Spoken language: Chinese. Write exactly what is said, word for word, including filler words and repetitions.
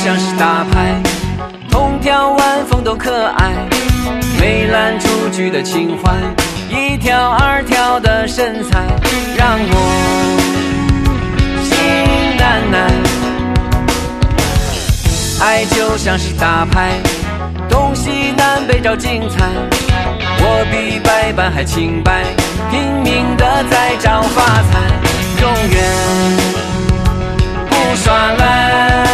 像是打牌，同条晚风都可爱，梅兰竹菊的情怀，一条二条的身材，让我心难耐。爱就像是打牌，东西南北找精彩，我比白板还清白，拼命的在找发财，永远不耍赖。